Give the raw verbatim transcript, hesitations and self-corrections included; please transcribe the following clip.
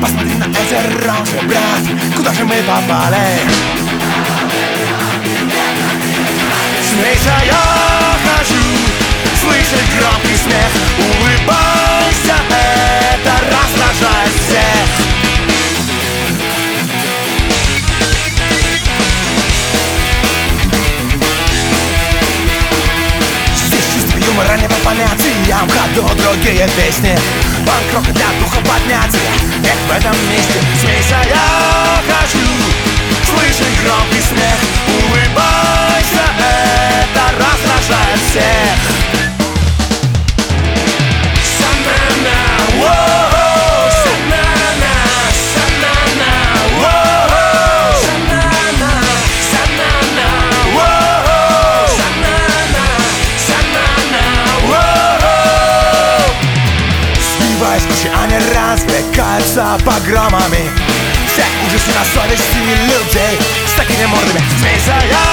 Посмотри на озеро уже, брат, куда же мы попали? Смейся, я хочу слышать громкий смех. Улыбайся, это раздражает всех. Здесь чувство юмора не по понятиям, в ходу другие песни. Панк-рок для духа поднятия, нет в этом месте. Смейся, я хочу слышать громкий смех. Улыбайся, это раздражает всех. Санана, воу, санана, санана, воу, санана, санана, воу, санана, санана, воу. Сбиваясь кучи, они развлекаются погромами. Все ужасы на совести людей с такими мордами. Смейся, я